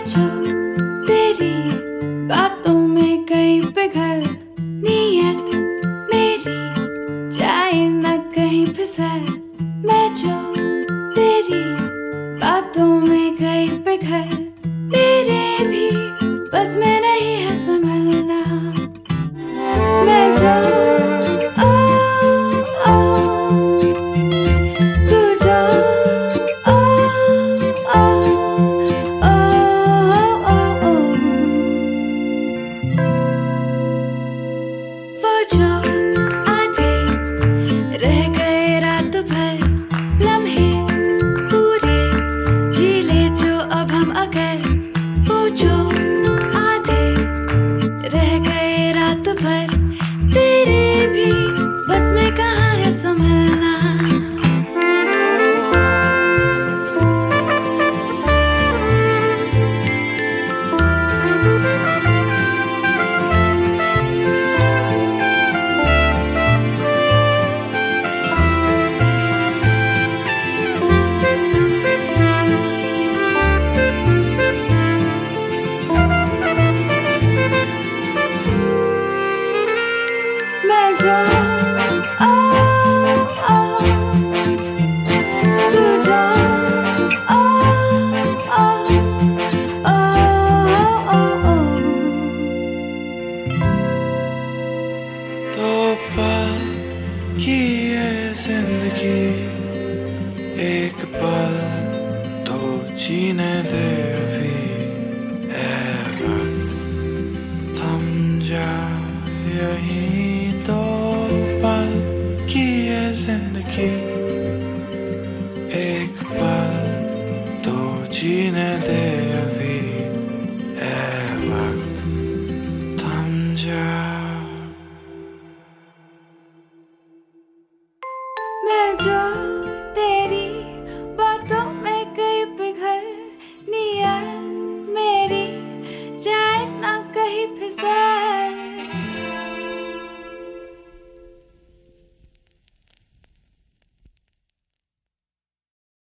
जो तेरी बातों में कहीं पिघल, नीयत मेरी जाए न कहीं फिसल। मैं जो तेरी बातों में कहीं पिघल, मेरे भी बस में नहीं है संभलना। मैं जो तू जो वो जो आधे रह गए रात भर, लम्हे पूरे जी ले जो अब हम अगर। वो जो आधे रह गए रात भर, तेरे भी बस में कहाँ है संभलना। मैं जो तू जो तो पल की ये जिंदगी एक पल तो जीने दे अभी। ऐ वक्त थम जा यहीं, तो पल की ये जिंदगी